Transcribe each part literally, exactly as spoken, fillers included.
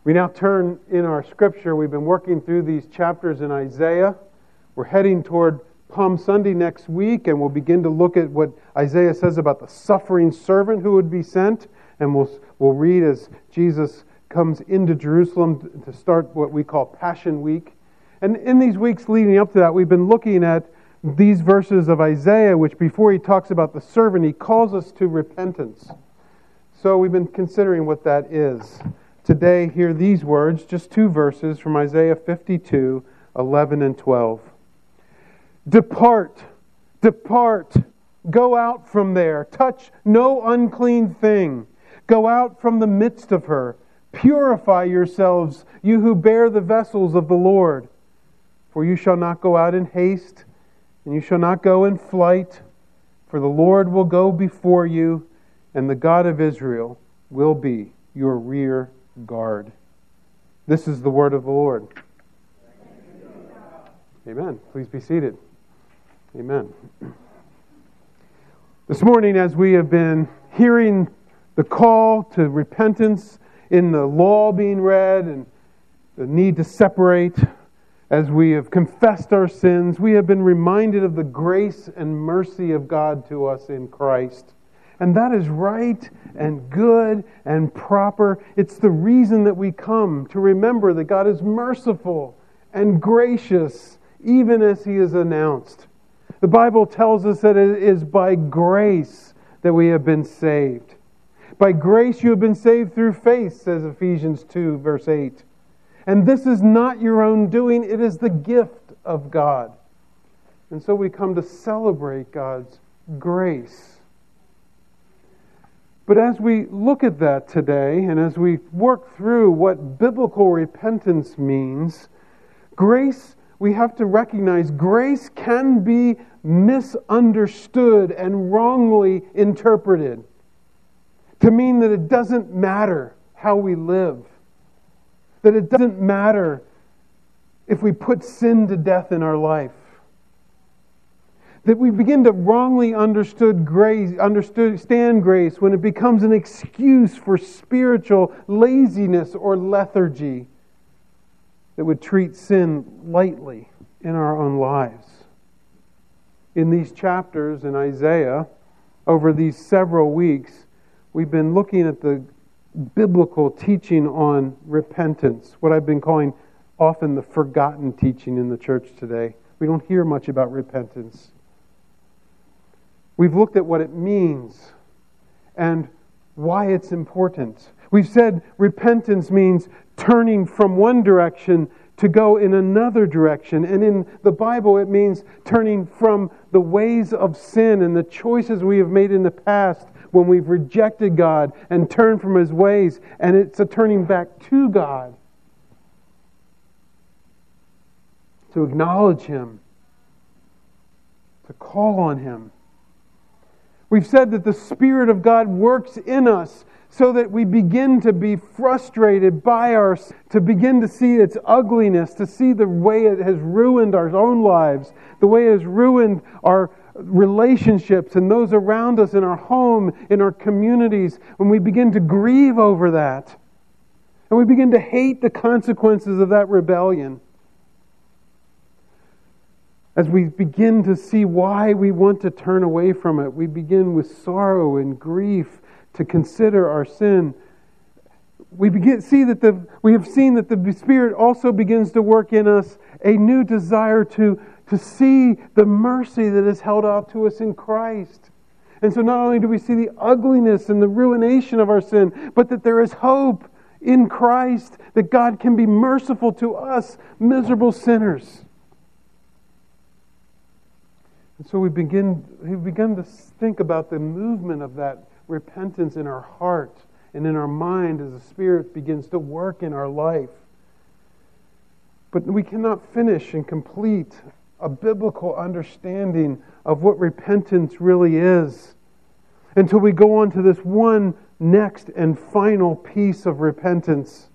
We now turn in our scripture. We've been working through these chapters in Isaiah. We're heading toward Palm Sunday next week, and we'll begin to look at what Isaiah says about the suffering servant who would be sent. And we'll, we'll read as Jesus comes into Jerusalem to start what we call Passion Week. And in these weeks leading up to that, we've been looking at these verses of Isaiah, which before he talks about the servant, he calls us to repentance. So we've been considering what that is. Today, hear these words, just two verses from Isaiah fifty-two, eleven and twelve. Depart, depart, go out from there, touch no unclean thing. Go out from the midst of her. Purify yourselves, you who bear the vessels of the Lord. For you shall not go out in haste, and you shall not go in flight. For the Lord will go before you, and the God of Israel will be your rear guard. This is the word of the Lord. Amen. Please be seated. Amen. This morning, as we have been hearing the call to repentance in the law being read and the need to separate, as we have confessed our sins, we have been reminded of the grace and mercy of God to us in Christ. And that is right and good and proper. It's the reason that we come, to remember that God is merciful and gracious, even as He is announced. The Bible tells us that it is by grace that we have been saved. By grace you have been saved through faith, says Ephesians two, verse eight. And this is not your own doing, it is the gift of God. And so we come to celebrate God's grace. But as we look at that today, and as we work through what biblical repentance means, grace, we have to recognize grace can be misunderstood and wrongly interpreted to mean that it doesn't matter how we live, that it doesn't matter if we put sin to death in our life. That we begin to wrongly understood grace, understand grace when it becomes an excuse for spiritual laziness or lethargy that would treat sin lightly in our own lives. In these chapters in Isaiah, over these several weeks, we've been looking at the biblical teaching on repentance, what I've been calling often the forgotten teaching in the church today. We don't hear much about repentance. We've looked at what it means and why it's important. We've said repentance means turning from one direction to go in another direction. And in the Bible, it means turning from the ways of sin and the choices we have made in the past when we've rejected God and turned from His ways. And it's a turning back to God, to acknowledge Him, to call on Him. We've said that the Spirit of God works in us so that we begin to be frustrated by our, to begin to see its ugliness, to see the way it has ruined our own lives, the way it has ruined our relationships and those around us in our home, in our communities, when we begin to grieve over that. And we begin to hate the consequences of that rebellion. As we begin to see why we want to turn away from it, we begin with sorrow and grief to consider our sin. We begin see that the we have seen that the Spirit also begins to work in us a new desire to, to see the mercy that is held out to us in Christ. And so not only do we see the ugliness and the ruination of our sin, but that there is hope in Christ, that God can be merciful to us, miserable sinners. And so we begin, we begin to think about the movement of that repentance in our heart and in our mind as the Spirit begins to work in our life. But we cannot finish and complete a biblical understanding of what repentance really is until we go on to this one next and final piece of repentance.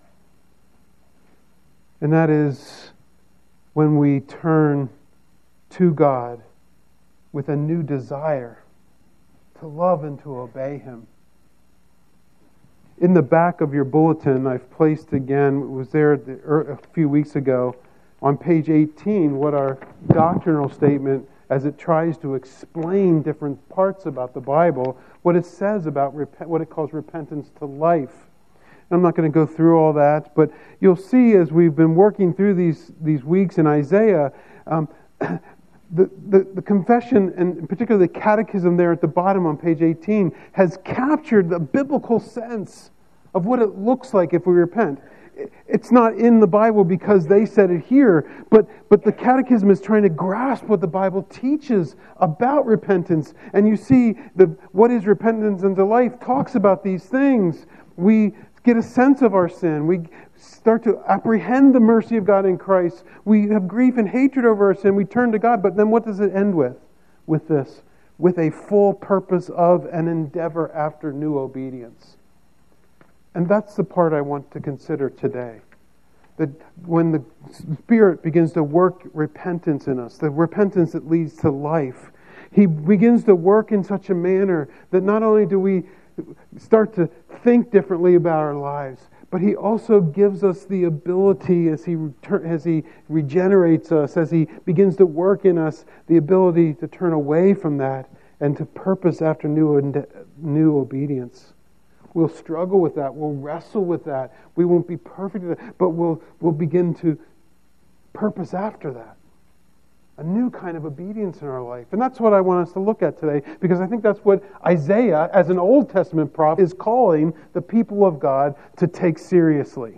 And that is when we turn to God with a new desire to love and to obey Him. In the back of your bulletin, I've placed again, it was there a few weeks ago, on page eighteen, what our doctrinal statement, as it tries to explain different parts about the Bible, what it says about rep- what it calls repentance to life. And I'm not going to go through all that, but you'll see as we've been working through these, these weeks in Isaiah, um, the, the, the confession, and particularly the catechism there at the bottom on page eighteen, has captured the biblical sense of what it looks like if we repent. It's not in the Bible because they said it here, but, but the catechism is trying to grasp what the Bible teaches about repentance. And you see, the what is repentance unto life talks about these things. We get a sense of our sin. We start to apprehend the mercy of God in Christ. We have grief and hatred over our sin. We turn to God. But then what does it end with? With this. With a full purpose of an endeavor after new obedience. And that's the part I want to consider today. That when the Spirit begins to work repentance in us, the repentance that leads to life, He begins to work in such a manner that not only do we start to think differently about our lives, but He also gives us the ability, as He as He regenerates us, as He begins to work in us, the ability to turn away from that and to purpose after new new obedience. We'll struggle with that. We'll wrestle with that. We won't be perfect at that, but we'll we'll begin to purpose after that. A new kind of obedience in our life. And that's what I want us to look at today, because I think that's what Isaiah, as an Old Testament prophet, is calling the people of God to take seriously.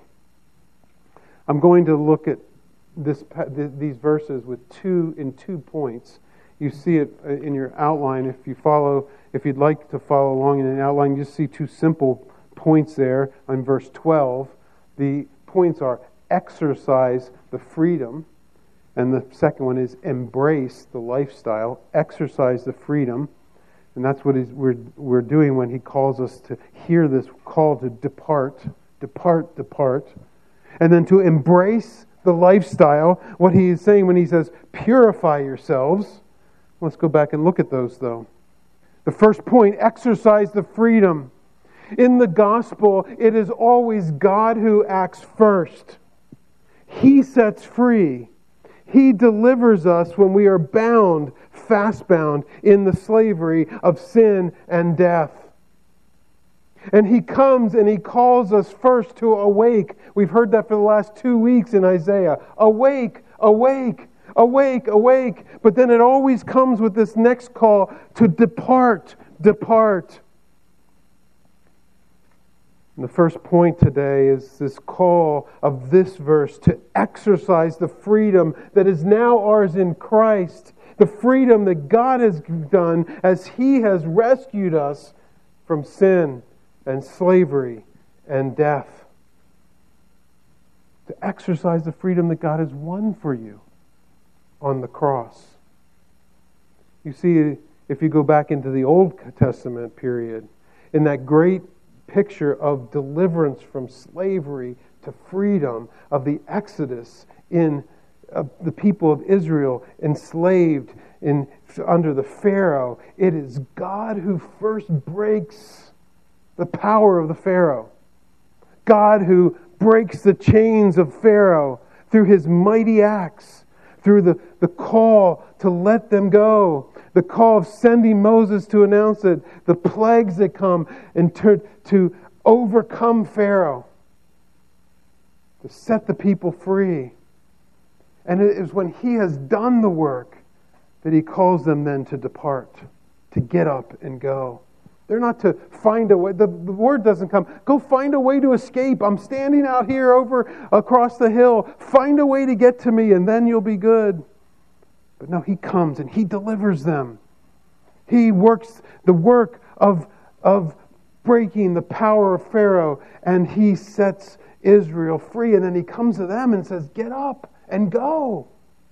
I'm going to look at this these verses with two in two points. You see it in your outline. If you follow, if you'd like to follow along in an outline, you see two simple points there on verse twelve. The points are exercise the freedom, and the second one is embrace the lifestyle. Exercise the freedom, and that's what we're we're doing when He calls us to hear this call to depart, depart, depart, and then to embrace the lifestyle. What He is saying when He says purify yourselves. Let's go back and look at those, though. The first point, exercise the freedom. In the gospel, it is always God who acts first. He sets free. He delivers us when we are bound, fast bound, in the slavery of sin and death. And He comes and He calls us first to awake. We've heard that for the last two weeks in Isaiah. Awake, awake. Awake, awake. But then it always comes with this next call to depart, depart. And the first point today is this call of this verse to exercise the freedom that is now ours in Christ. The freedom that God has done as He has rescued us from sin and slavery and death. To exercise the freedom that God has won for you on the cross. You see, if you go back into the Old Testament period, in that great picture of deliverance from slavery to freedom, of the Exodus in uh, the people of Israel enslaved in under the Pharaoh, it is God who first breaks the power of the Pharaoh. God who breaks the chains of Pharaoh through His mighty acts. Through the, the call to let them go. The call of sending Moses to announce it. The plagues that come and to, to overcome Pharaoh. To set the people free. And it is when He has done the work that He calls them then to depart. To get up and go. They're not to find a way. The, the word doesn't come, go find a way to escape. I'm standing out here over across the hill. Find a way to get to me and then you'll be good. But no, He comes and He delivers them. He works the work of, of breaking the power of Pharaoh, and He sets Israel free. And then He comes to them and says, get up and go.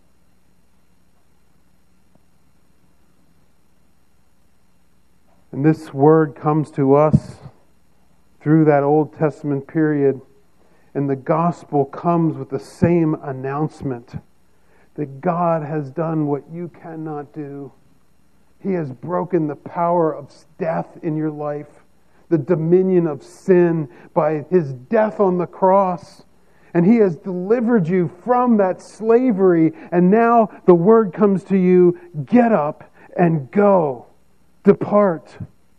And this word comes to us through that Old Testament period. And the gospel comes with the same announcement that God has done what you cannot do. He has broken the power of death in your life. the dominion of sin by His death on the cross. And He has delivered you from that slavery. And now the word comes to you, get up and go. Depart.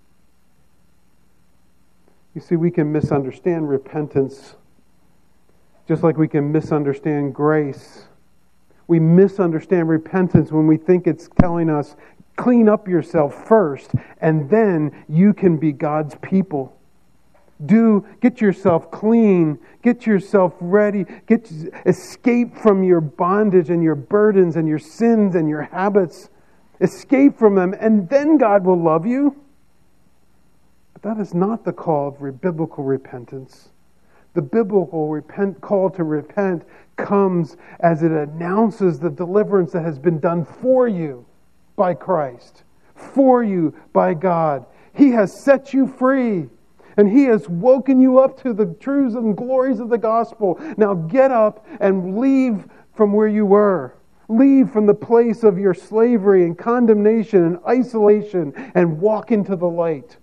You see, we can misunderstand repentance just like we can misunderstand grace. We misunderstand repentance when we think it's telling us, clean up yourself first, and then you can be God's people. Do get yourself clean, get yourself ready, get escape from your bondage and your burdens and your sins and your habits. Escape from them, and then God will love you. But that is not the call of biblical repentance. The biblical repent, call to repent comes as it announces the deliverance that has been done for you by Christ, for you by God. He has set you free, and He has woken you up to the truths and glories of the gospel. Now get up and leave from where you were. Leave from the place of your slavery and condemnation and isolation and walk into the light.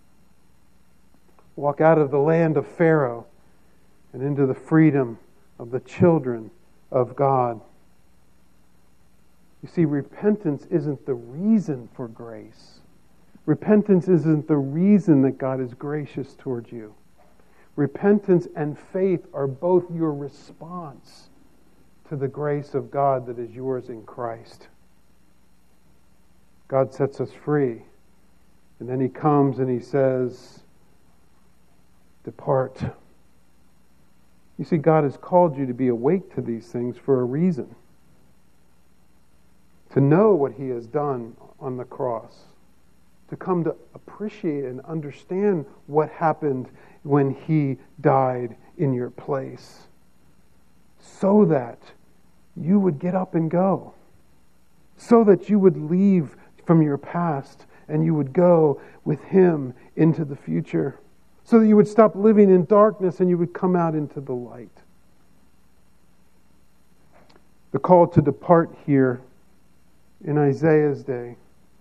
Walk out of the land of Pharaoh and into the freedom of the children of God. You see, repentance isn't the reason for grace. Repentance isn't the reason that God is gracious towards you. Repentance and faith are both your response to the grace of God that is yours in Christ. God sets us free. And then He comes and He says, depart. You see, God has called you to be awake to these things for a reason. To know what He has done on the cross. To come to appreciate and understand what happened when He died in your place. So that you would get up and go. So that you would leave from your past and you would go with Him into the future. So that you would stop living in darkness and you would come out into the light. The call to depart here in Isaiah's day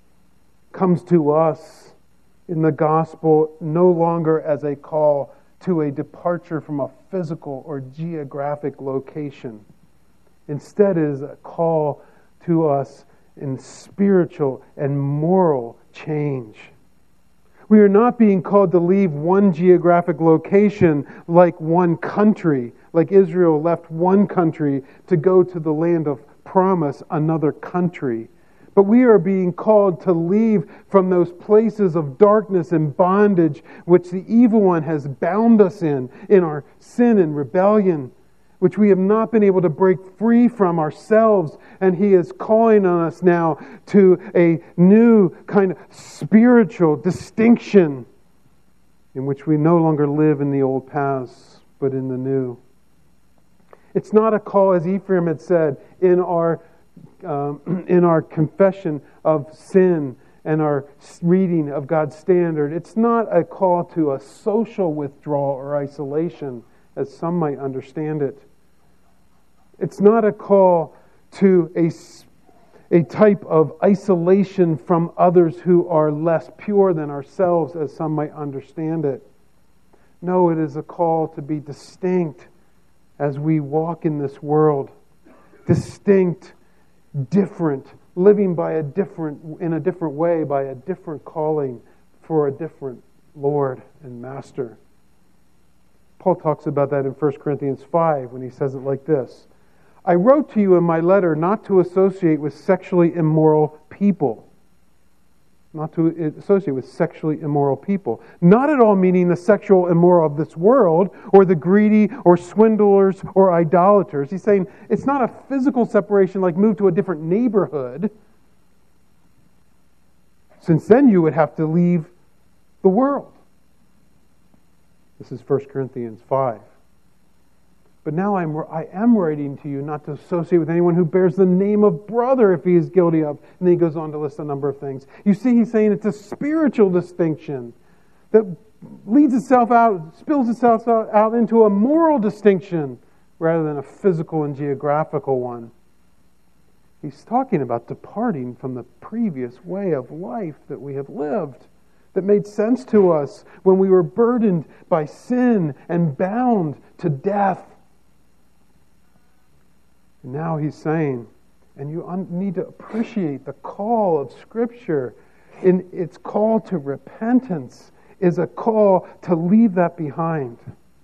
comes to us in the gospel no longer as a call to a departure from a physical or geographic location. Instead, it is a call to us in spiritual and moral change. We are not being called to leave one geographic location like one country, like Israel left one country to go to the land of promise, another country. But we are being called to leave from those places of darkness and bondage which the evil one has bound us in, in our sin and rebellion, which we have not been able to break free from ourselves. And He is calling on us now to a new kind of spiritual distinction in which we no longer live in the old paths, but in the new. It's not a call, as Ephraim had said, in our um, in our confession of sin and our reading of God's standard. It's not a call to a social withdrawal or isolation, as some might understand it. It's not a call to a, a type of isolation from others who are less pure than ourselves, as some might understand it. No, it is a call to be distinct as we walk in this world. Distinct, different, living by a different, in a different way, by a different calling for a different Lord and Master. Paul talks about that in First Corinthians five when he says it like this. I wrote to you in my letter not to associate with sexually immoral people. Not to associate with sexually immoral people. Not at all meaning the sexual immoral of this world, or the greedy, or swindlers, or idolaters. He's saying it's not a physical separation like move to a different neighborhood. Since then you would have to leave the world. This is First Corinthians five. But now I'm, I am writing to you not to associate with anyone who bears the name of brother if he is guilty of. And then he goes on to list a number of things. You see, he's saying it's a spiritual distinction that leads itself out, spills itself out into a moral distinction rather than a physical and geographical one. He's talking about departing from the previous way of life that we have lived. that made sense to us when we were burdened by sin and bound to death. And now he's saying, and you un- need to appreciate the call of Scripture. In its call to repentance is a call to leave that behind.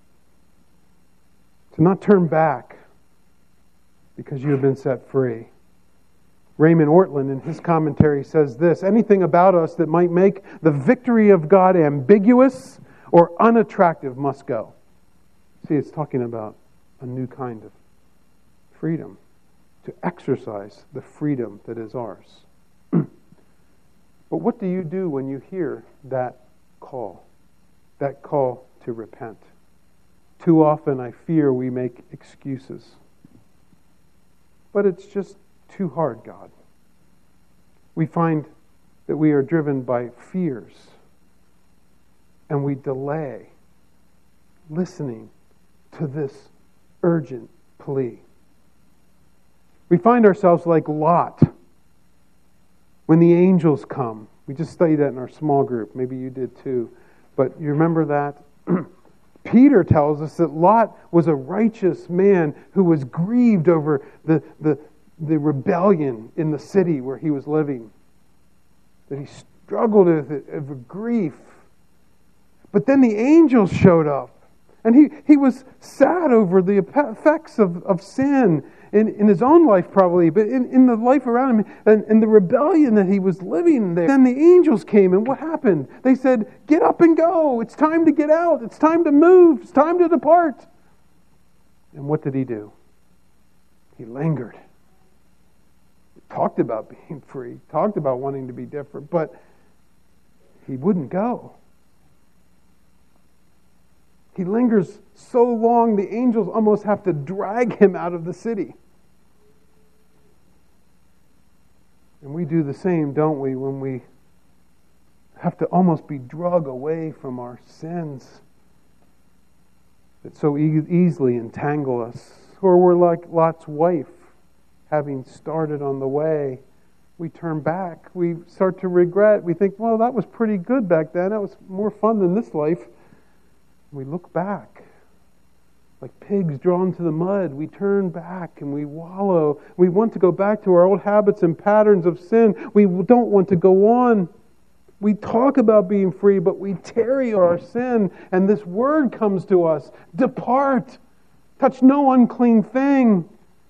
To not turn back because you have been set free. Raymond Ortlund in his commentary says this: anything about us that might make the victory of God ambiguous or unattractive must go. See, it's talking about a new kind of freedom, to exercise the freedom that is ours. But what do you do when you hear that call, that call to repent? Too often I fear we make excuses. But it's just too hard, God. We find that we are driven by fears, and we delay listening to this urgent plea. We find ourselves like Lot when the angels come. We just studied that in our small group. Maybe you did too. But you remember that? Peter tells us that Lot was a righteous man who was grieved over the, the, the rebellion in the city where he was living. That he struggled with it, with grief. But then the angels showed up. And he, he was sad over the effects of, of sin in, in his own life probably, but in, in the life around him and, and the rebellion that he was living there. Then the angels came, and what happened? They said, get up and go. It's time to get out. It's time to move. It's time to depart. And what did he do? He lingered. He talked about being free, talked about wanting to be different, but he wouldn't go. He lingers so long, the angels almost have to drag him out of the city. And we do the same, don't we, when we have to almost be dragged away from our sins that so e- easily entangle us. Or we're like Lot's wife, having started on the way. We turn back. We start to regret. We think, well, that was pretty good back then. That was more fun than this life. We look back. Like pigs drawn to the mud, we turn back and we wallow. We want to go back to our old habits and patterns of sin. We don't want to go on. We talk about being free, but we tarry our sin. And this word comes to us: depart. Touch no unclean thing.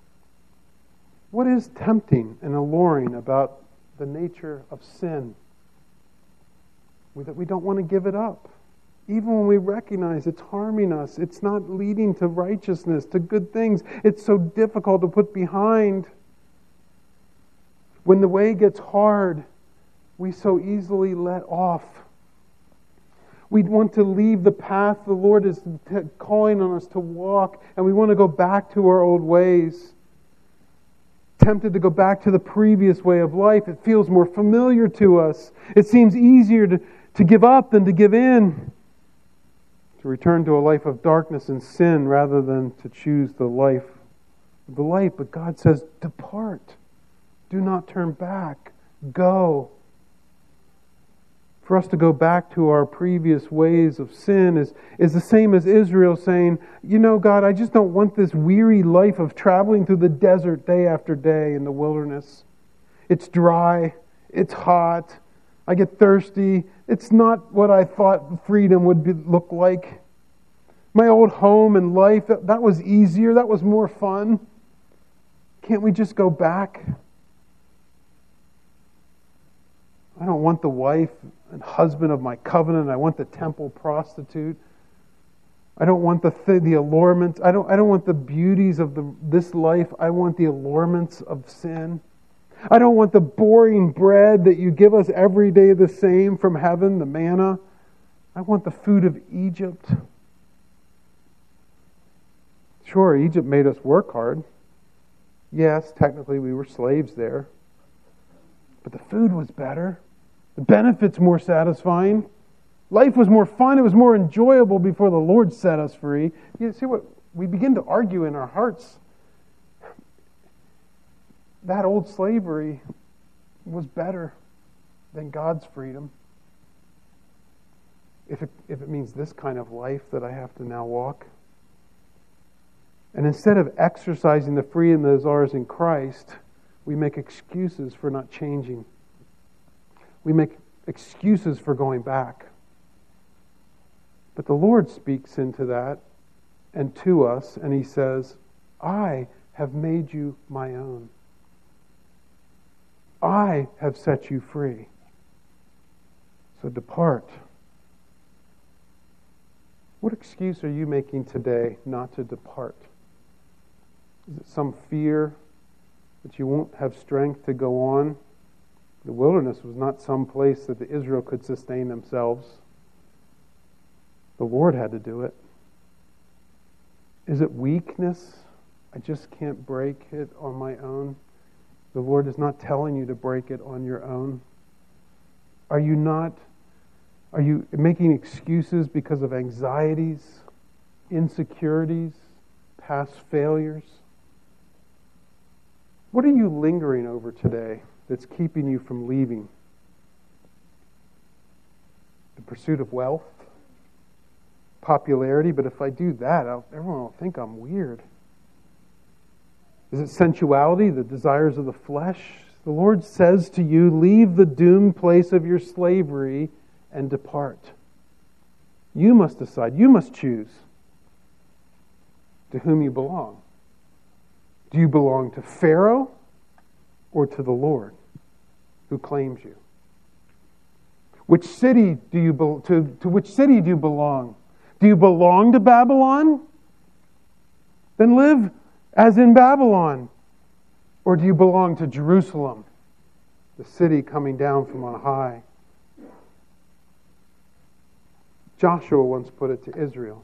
What is tempting and alluring about the nature of sin? That we don't want to give it up. Even when we recognize it's harming us, it's not leading to righteousness, to good things, it's so difficult to put behind. When the way gets hard, we so easily let off. We want to leave the path the Lord is calling on us to walk, and we want to go back to our old ways. Tempted to go back to the previous way of life. It feels more familiar to us. It seems easier to, to give up than to give in. To return to a life of darkness and sin rather than to choose the life of the light. But God says, depart. Do not turn back. Go. For us to go back to our previous ways of sin is, is the same as Israel saying, you know, God, I just don't want this weary life of traveling through the desert day after day in the wilderness. It's dry. It's hot. I get thirsty. It's not what I thought freedom would be, look like. My old home and life, that, that was easier. That was more fun. Can't we just go back? I don't want the wife and husband of my covenant. I want the temple prostitute. I don't want the th- the allurements. I don't I don't want the beauties of the this life. I want the allurements of sin. I don't want the boring bread that you give us every day the same from heaven, the manna. I want the food of Egypt. Sure, Egypt made us work hard. Yes, technically we were slaves there. But the food was better. The benefits more satisfying. Life was more fun. It was more enjoyable before the Lord set us free. You see what? We begin to argue in our hearts. That old slavery was better than God's freedom. if it, if it means this kind of life that I have to now walk. And instead of exercising the freedom that is ours in Christ, we make excuses for not changing. We make excuses for going back. But the Lord speaks into that and to us, and He says, I have made you my own. I have set you free. So depart. What excuse are you making today not to depart? Is it some fear that you won't have strength to go on? The wilderness was not some place that the Israel could sustain themselves. The Lord had to do it. Is it weakness? I just can't break it on my own. The Lord is not telling you to break it on your own. Are you not, are you making excuses because of anxieties, insecurities, past failures? What are you lingering over today that's keeping you from leaving? The pursuit of wealth? Popularity? But if I do that, I'll, everyone will think I'm weird. Is it sensuality, the desires of the flesh? The Lord says to you, leave the doomed place of your slavery and depart. You must decide. You must choose to whom you belong. Do you belong to Pharaoh or to the Lord who claims you? Which city do you be- to, to which city do you belong? Do you belong to Babylon? Then live as in Babylon. Or do you belong to Jerusalem, the city coming down from on high? Joshua once put it to Israel.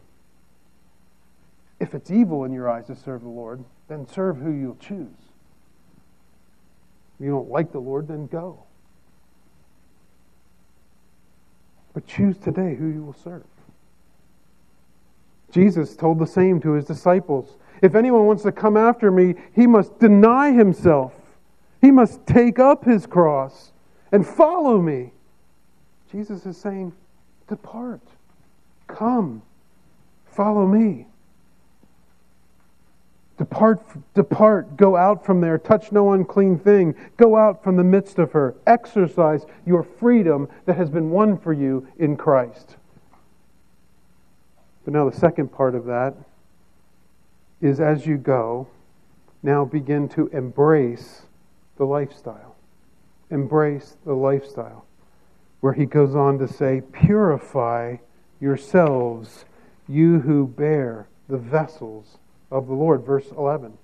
If it's evil in your eyes to serve the Lord, then serve who you'll choose. If you don't like the Lord, then go. But choose today who you will serve. Jesus told the same to His disciples. If anyone wants to come after me, he must deny himself. He must take up his cross and follow me. Jesus is saying, depart. Come. Follow me. Depart, depart, go out from there, touch no unclean thing, go out from the midst of her, exercise your freedom that has been won for you in Christ. But now the second part of that is as you go, now begin to embrace the lifestyle. Embrace the lifestyle. Where he goes on to say, purify yourselves, you who bear the vessels of the Lord. Verse eleven.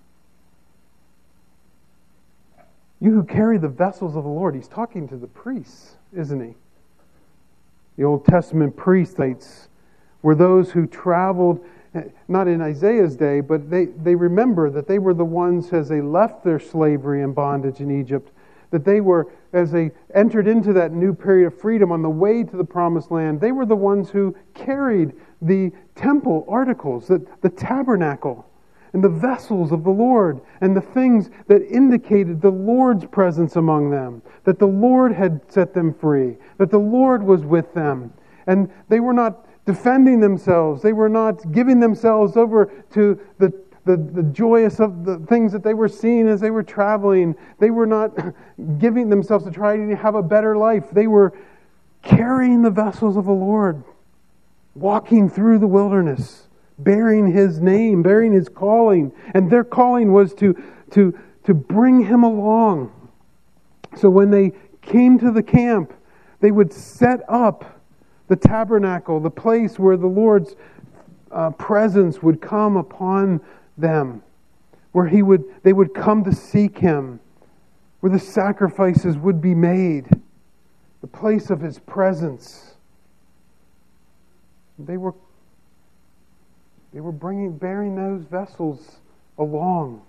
You who carry the vessels of the Lord. He's talking to the priests, isn't he? The Old Testament priests were those who traveled, not in Isaiah's day, but they, they remember that they were the ones as they left their slavery and bondage in Egypt, that they were, as they entered into that new period of freedom on the way to the promised land, they were the ones who carried the temple articles, the, the tabernacle, and the vessels of the Lord, and the things that indicated the Lord's presence among them, that the Lord had set them free, that the Lord was with them. And they were not defending themselves. They were not giving themselves over to the, the, the joyous of the things that they were seeing as they were traveling. They were not giving themselves to try to have a better life. They were carrying the vessels of the Lord, walking through the wilderness, bearing His name, bearing His calling. And their calling was to, to, to bring Him along. So when they came to the camp, they would set up the tabernacle, the place where the Lord's uh, presence would come upon them, where He would, they would come to seek Him, where the sacrifices would be made, the place of His presence. They were, they were bringing, bearing those vessels along.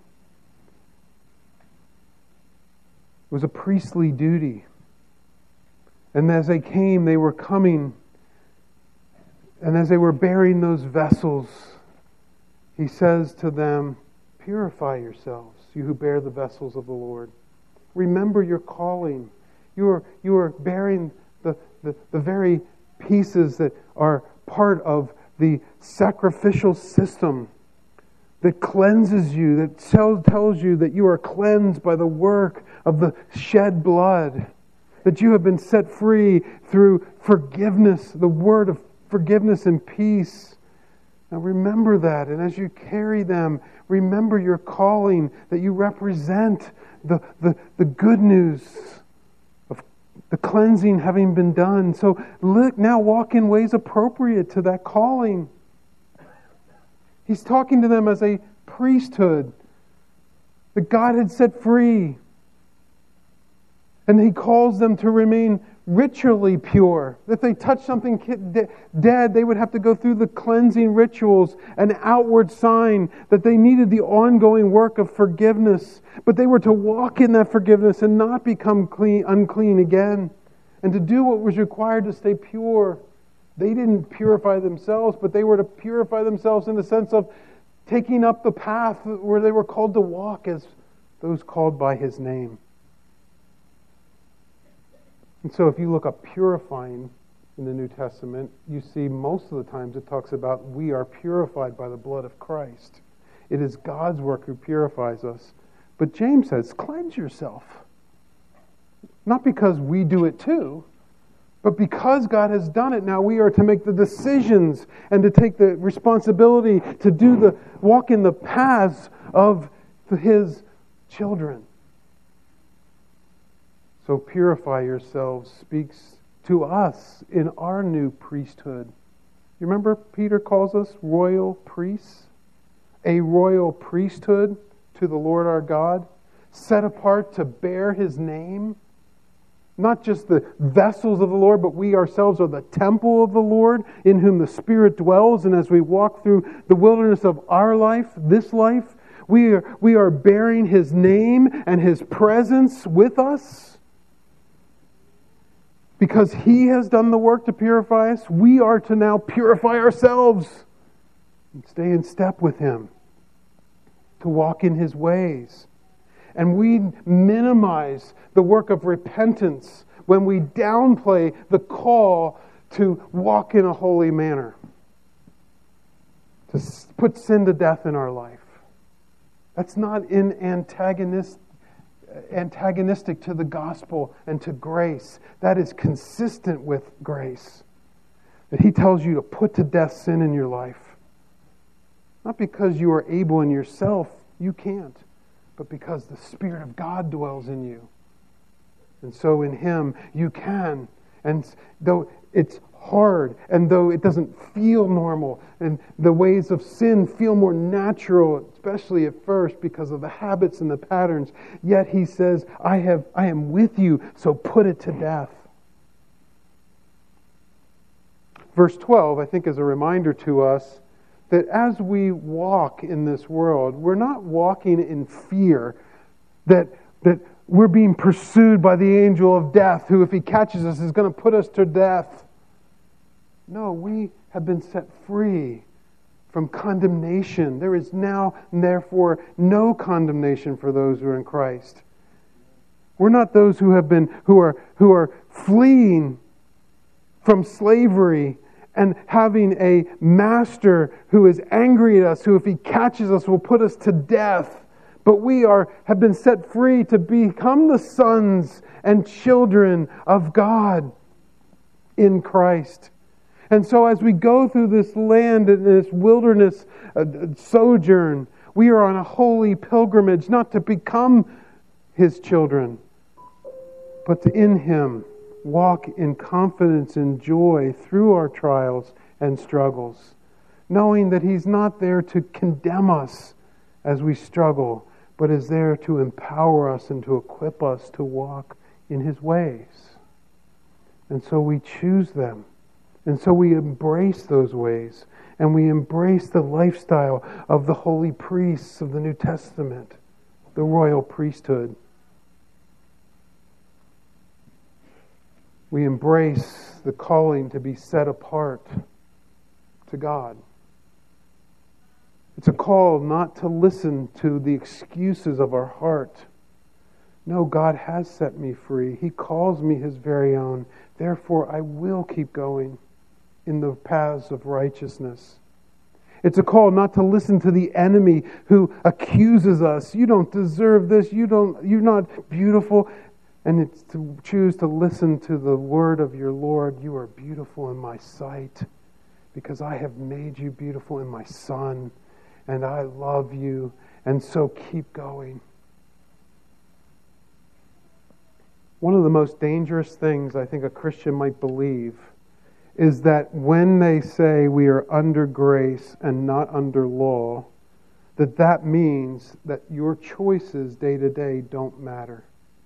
It was a priestly duty, and as they came, they were coming. And as they were bearing those vessels, He says to them, purify yourselves, you who bear the vessels of the Lord. Remember your calling. You are, you are bearing the, the, the very pieces that are part of the sacrificial system that cleanses you, that tells you that you are cleansed by the work of the shed blood, that you have been set free through forgiveness, the word of forgiveness and peace. Now remember that, and as you carry them, remember your calling, that you represent the, the, the good news of the cleansing having been done. So look, now walk in ways appropriate to that calling. He's talking to them as a priesthood that God had set free. And He calls them to remain ritually pure. If they touch something dead, they would have to go through the cleansing rituals, an outward sign that they needed the ongoing work of forgiveness. But they were to walk in that forgiveness and not become clean, unclean again, and to do what was required to stay pure. They didn't purify themselves, but they were to purify themselves in the sense of taking up the path where they were called to walk as those called by His name. And so if you look up purifying in the New Testament, you see most of the times it talks about we are purified by the blood of Christ. It is God's work who purifies us. But James says, cleanse yourself. Not because we do it too, but because God has done it, now we are to make the decisions and to take the responsibility to do the walk in the paths of His children. So purify yourselves speaks to us in our new priesthood. You remember Peter calls us royal priests? A royal priesthood to the Lord our God, set apart to bear His name. Not just the vessels of the Lord, but we ourselves are the temple of the Lord, in whom the Spirit dwells. And as we walk through the wilderness of our life, this life, we are, we are bearing His name and His presence with us. Because He has done the work to purify us, we are to now purify ourselves and stay in step with Him, to walk in His ways. And we minimize the work of repentance when we downplay the call to walk in a holy manner, to put sin to death in our life. That's not in antagonist, antagonistic to the gospel and to grace. That is consistent with grace. That He tells you to put to death sin in your life. Not because you are able in yourself, you can't. But because the Spirit of God dwells in you. And so in Him you can. And though it's hard, and though it doesn't feel normal, and the ways of sin feel more natural, especially at first because of the habits and the patterns, yet He says, I have, I am with you, so put it to death. Verse twelve, I think, is a reminder to us that as we walk in this world, we're not walking in fear that, that we're being pursued by the angel of death, who, if he catches us, is going to put us to death. No, we have been set free from condemnation. There is now, therefore, no condemnation for those who are in Christ. We're not those who have been who are who are fleeing from slavery and having a master who is angry at us, who, if he catches us, will put us to death. But we are have been set free to become the sons and children of God in Christ. And so as we go through this land and this wilderness uh, sojourn, we are on a holy pilgrimage, not to become His children, but to in Him walk in confidence and joy through our trials and struggles, knowing that He's not there to condemn us as we struggle, but is there to empower us and to equip us to walk in His ways. And so we choose them. And so we embrace those ways. And we embrace the lifestyle of the holy priests of the New Testament, the royal priesthood. We embrace the calling to be set apart to God. It's a call not to listen to the excuses of our heart. No, God has set me free. He calls me His very own. Therefore, I will keep going. in the paths of righteousness. It's a call not to listen to the enemy who accuses us. You don't deserve this. You don't, you're not beautiful. And it's to choose to listen to the word of your Lord. You are beautiful in my sight because I have made you beautiful in my Son. And I love you. And so keep going. One of the most dangerous things I think a Christian might believe is that when they say we are under grace and not under law, that that means that your choices day to day don't matter.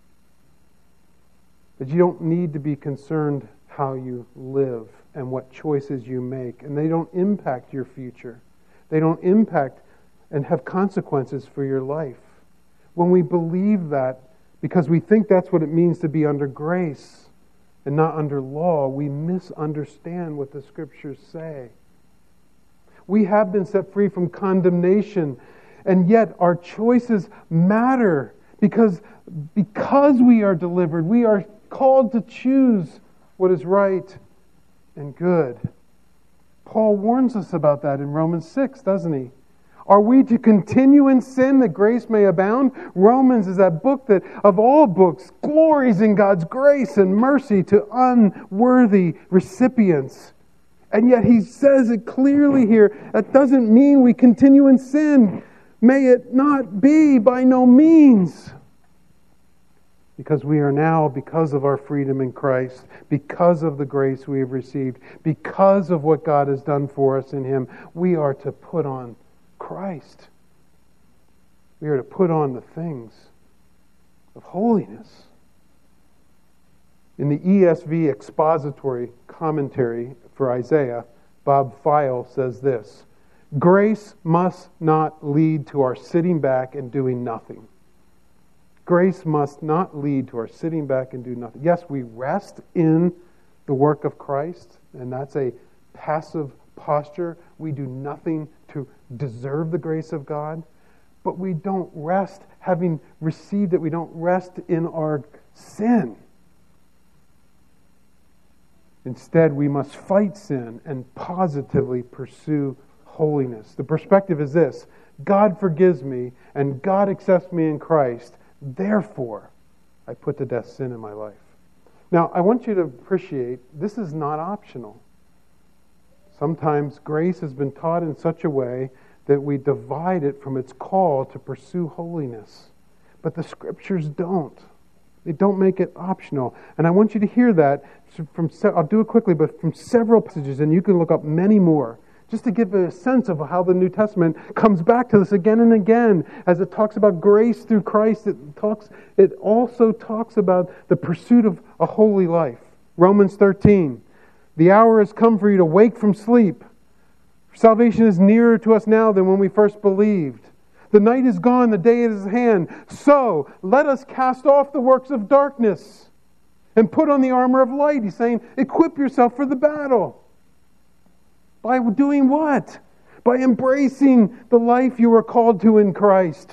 That you don't need to be concerned how you live and what choices you make. And they don't impact your future. They don't impact and have consequences for your life. When we believe that, because we think that's what it means to be under grace and not under law, we misunderstand what the Scriptures say. We have been set free from condemnation, and yet our choices matter because, because we are delivered. We are called to choose what is right and good. Paul warns us about that in Romans six, doesn't he? Are we to continue in sin that grace may abound? Romans is that book that, of all books, glories in God's grace and mercy to unworthy recipients. And yet he says it clearly here. That doesn't mean we continue in sin. May it not be, by no means. Because we are now, because of our freedom in Christ, because of the grace we have received, because of what God has done for us in Him, we are to put on Christ. We are to put on the things of holiness. In the E S V expository commentary for Isaiah, Bob File says this: grace must not lead to our sitting back and doing nothing. Grace must not lead to our sitting back and do nothing. Yes, we rest in the work of Christ, and that's a passive posture. We do nothing to deserve the grace of God, but we don't rest, having received it, we don't rest in our sin. Instead, we must fight sin and positively pursue holiness. The perspective is this: God forgives me and God accepts me in Christ. Therefore, I put to death sin in my life. Now, I want you to appreciate this is not optional. Sometimes grace has been taught in such a way that we divide it from its call to pursue holiness. But the Scriptures don't. They don't make it optional. And I want you to hear that from, I'll do it quickly, but from several passages, and you can look up many more, just to give a sense of how the New Testament comes back to this again and again. As it talks about grace through Christ, it talks. It also talks about the pursuit of a holy life. Romans thirteen. The hour has come for you to wake from sleep. Salvation is nearer to us now than when we first believed. The night is gone, the day is at hand. So, let us cast off the works of darkness and put on the armor of light. He's saying, equip yourself for the battle. By doing what? By embracing the life you were called to in Christ.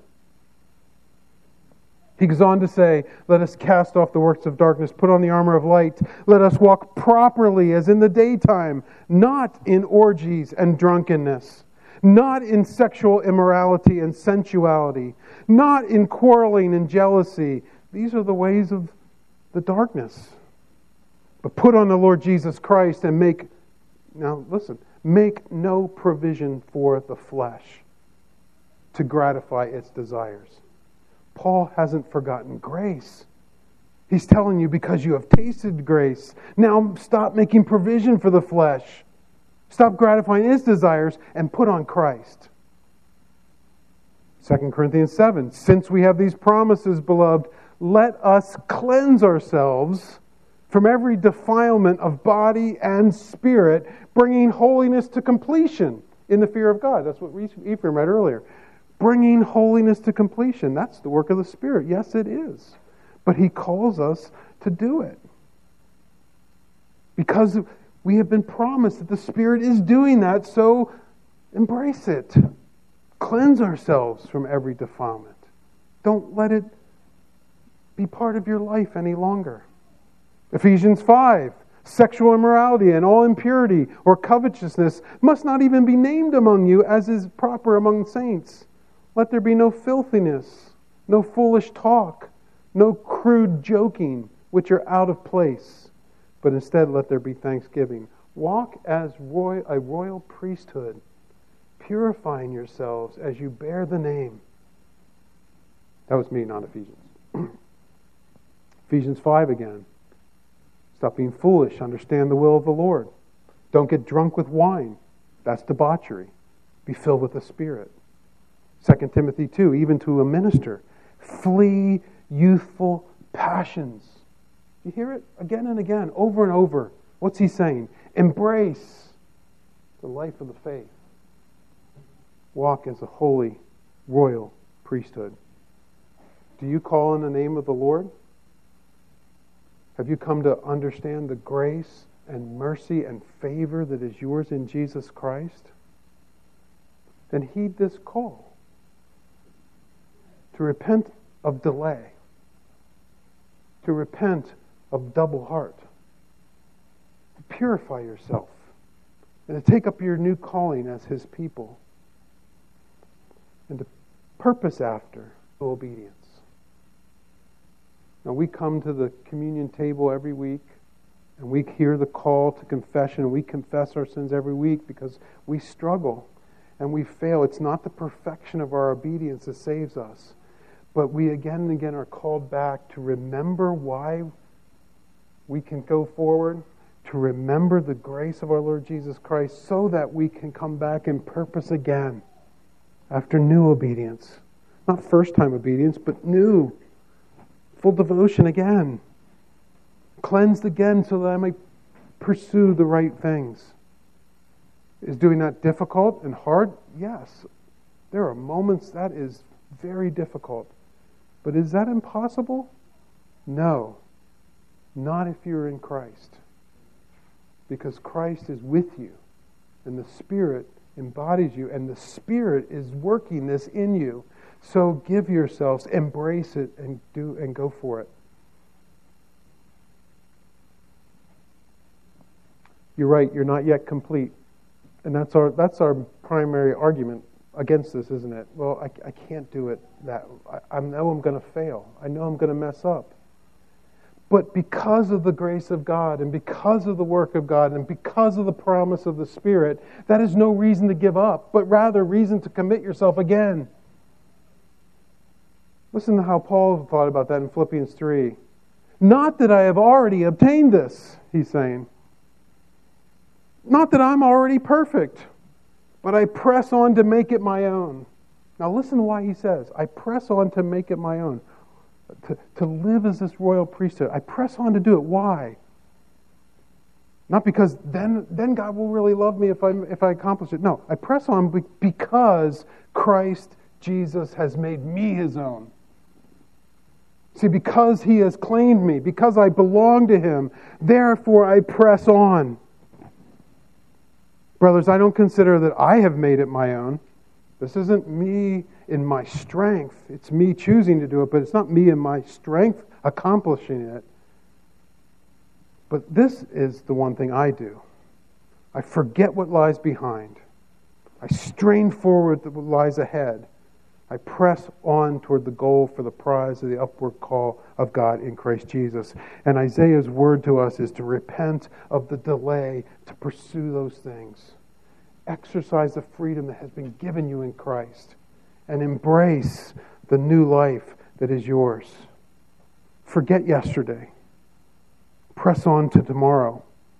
He goes on to say, let us cast off the works of darkness, put on the armor of light. Let us walk properly as in the daytime, not in orgies and drunkenness, not in sexual immorality and sensuality, not in quarreling and jealousy. These are the ways of the darkness. But put on the Lord Jesus Christ and make, now listen, make no provision for the flesh to gratify its desires. Paul hasn't forgotten grace. He's telling you because you have tasted grace, now stop making provision for the flesh. Stop gratifying its desires and put on Christ. Second Corinthians seven, since we have these promises, beloved, let us cleanse ourselves from every defilement of body and spirit, bringing holiness to completion in the fear of God. That's what Ephraim read earlier. Bringing holiness to completion. That's the work of the Spirit. Yes, it is. But He calls us to do it. Because we have been promised that the Spirit is doing that, so embrace it. Cleanse ourselves from every defilement. Don't let it be part of your life any longer. Ephesians five. Sexual immorality and all impurity or covetousness must not even be named among you, as is proper among saints. Let there be no filthiness, no foolish talk, no crude joking, which are out of place, but instead let there be thanksgiving. Walk as roy- a royal priesthood, purifying yourselves as you bear the name. That was me, not Ephesians. Ephesians five again. Stop being foolish. Understand the will of the Lord. Don't get drunk with wine. That's debauchery. Be filled with the Spirit. Second Timothy two, even to a minister, flee youthful passions. You hear it again and again, over and over. What's he saying? Embrace the life of the faith. Walk as a holy, royal priesthood. Do you call on the name of the Lord? Have you come to understand the grace and mercy and favor that is yours in Jesus Christ? Then heed this call to repent of delay, to repent of double heart, to purify yourself, and to take up your new calling as His people, and to purpose after obedience. Now, we come to the communion table every week, and we hear the call to confession, and we confess our sins every week because we struggle and we fail. It's not the perfection of our obedience that saves us, but we again and again are called back to remember why we can go forward, to remember the grace of our Lord Jesus Christ, so that we can come back and purpose again after new obedience. Not first-time obedience, but new. Full devotion again. Cleansed again so that I might pursue the right things. Is doing that difficult and hard? Yes. There are moments that is very difficult. But is that impossible? No. Not if you're in Christ. Because Christ is with you. And the Spirit embodies you. And the Spirit is working this in you. So give yourselves, embrace it, and do and go for it. You're right, you're not yet complete. And that's our that's our primary argument against this, isn't it? Well, I, I can't do it that I, I know I'm going to fail. I know I'm going to mess up. But because of the grace of God and because of the work of God and because of the promise of the Spirit, that is no reason to give up, but rather reason to commit yourself again. Listen to how Paul thought about that in Philippians three. Not that I have already obtained this, he's saying. Not that I'm already perfect, but I press on to make it my own. Now listen to why he says, I press on to make it my own. To, to live as this royal priesthood. I press on to do it. Why? Not because then, then God will really love me if I, if I accomplish it. No, I press on because Christ Jesus has made me His own. See, because He has claimed me, because I belong to Him, therefore I press on. Brothers, I don't consider that I have made it my own. This isn't me in my strength. It's me choosing to do it, but it's not me in my strength accomplishing it. But this is the one thing I do. I forget what lies behind. I strain forward to what lies ahead. I press on toward the goal for the prize of the upward call of God in Christ Jesus. And Isaiah's word to us is to repent of the delay, to pursue those things. Exercise the freedom that has been given you in Christ and embrace the new life that is yours. Forget yesterday. Press on to tomorrow.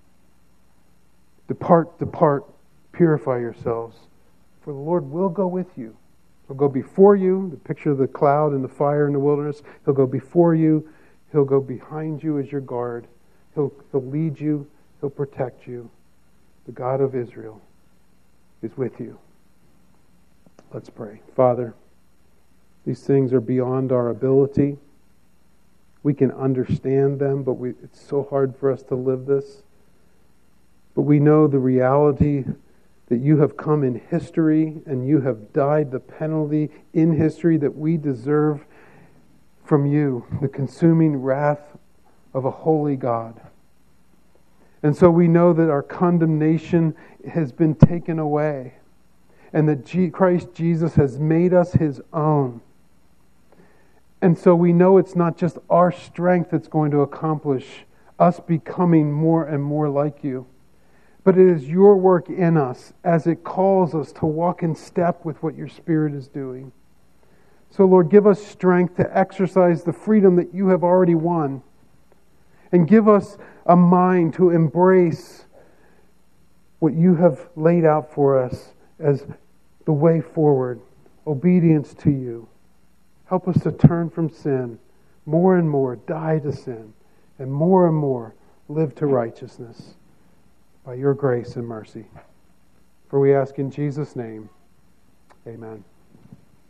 Depart, depart, purify yourselves, for the Lord will go with you. He'll go before you, the picture of the cloud and the fire in the wilderness. He'll go before you. He'll go behind you as your guard. He'll, he'll lead you. He'll protect you. The God of Israel is with you. Let's pray. Father, these things are beyond our ability. We can understand them, but we, it's so hard for us to live this. But we know the reality that you have come in history and you have died the penalty in history that we deserve from you, the consuming wrath of a holy God. And so we know that our condemnation has been taken away, and that Christ Jesus has made us His own. And so we know it's not just our strength that's going to accomplish us becoming more and more like You, but it is Your work in us as it calls us to walk in step with what Your Spirit is doing. So Lord, give us strength to exercise the freedom that You have already won, and give us a mind to embrace what You have laid out for us as the way forward, obedience to You. Help us to turn from sin more and more, die to sin, and more and more live to righteousness by Your grace and mercy. For we ask in Jesus' name, amen.